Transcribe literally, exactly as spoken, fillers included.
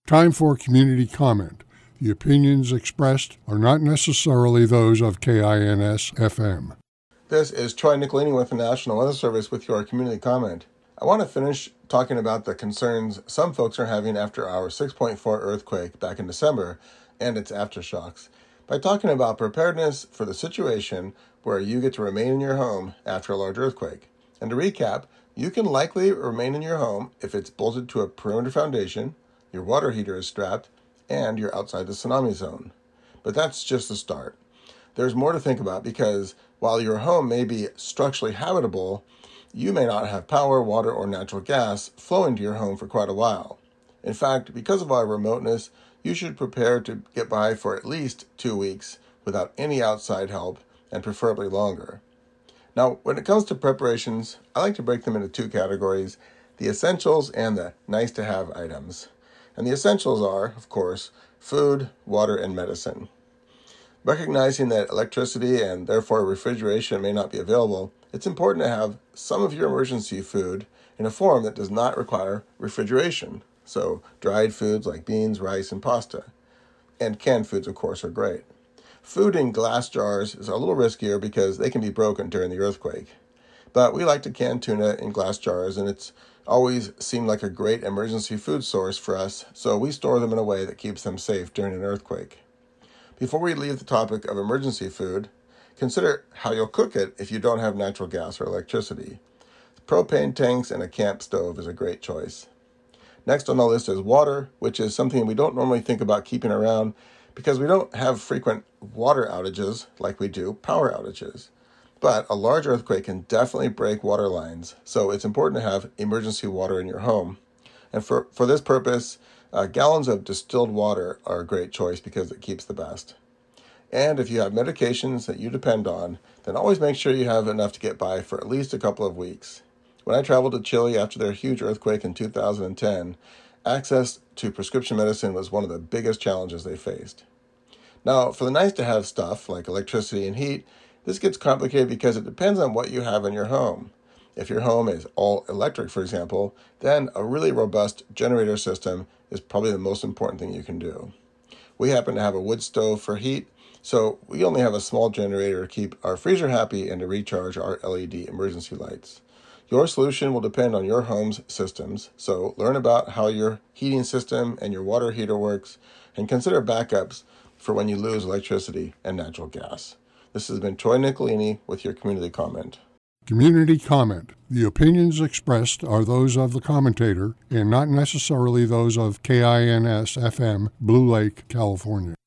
Time for community comment. The opinions expressed are not necessarily those of K I N S F M. This is Troy Nicolini with the National Weather Service with your community comment. I want to finish talking about the concerns some folks are having after our six point four earthquake back in December and its aftershocks by talking about preparedness for the situation where you get to remain in your home after a large earthquake. And to recap, you can likely remain in your home if it's bolted to a perimeter foundation, your water heater is strapped, and you're outside the tsunami zone. But that's just the start. There's more to think about because while your home may be structurally habitable, you may not have power, water, or natural gas flowing to your home for quite a while. In fact, because of our remoteness, you should prepare to get by for at least two weeks without any outside help, and preferably longer. Now, when it comes to preparations, I like to break them into two categories, the essentials and the nice-to-have items. And the essentials are, of course, food, water, and medicine. Recognizing that electricity and therefore refrigeration may not be available, it's important to have some of your emergency food in a form that does not require refrigeration. So dried foods like beans, rice, and pasta. And canned foods, of course, are great. Food in glass jars is a little riskier because they can be broken during the earthquake. But we like to can tuna in glass jars, and it's always seemed like a great emergency food source for us, so we store them in a way that keeps them safe during an earthquake. Before we leave the topic of emergency food, consider how you'll cook it if you don't have natural gas or electricity. Propane tanks and a camp stove is a great choice. Next on the list is water, which is something we don't normally think about keeping around because we don't have frequent water outages like we do power outages. But a large earthquake can definitely break water lines, so it's important to have emergency water in your home. And for, for this purpose, uh, gallons of distilled water are a great choice because it keeps the best. And if you have medications that you depend on, then always make sure you have enough to get by for at least a couple of weeks. When I traveled to Chile after their huge earthquake in two thousand ten, access to prescription medicine was one of the biggest challenges they faced. Now, for the nice-to-have stuff like electricity and heat, this gets complicated because it depends on what you have in your home. If your home is all electric, for example, then a really robust generator system is probably the most important thing you can do. We happen to have a wood stove for heat, so we only have a small generator to keep our freezer happy and to recharge our L E D emergency lights. Your solution will depend on your home's systems, so learn about how your heating system and your water heater works, and consider backups for when you lose electricity and natural gas. This has been Troy Nicolini with your community comment. Community comment. The opinions expressed are those of the commentator and not necessarily those of K I N S F M, Blue Lake, California.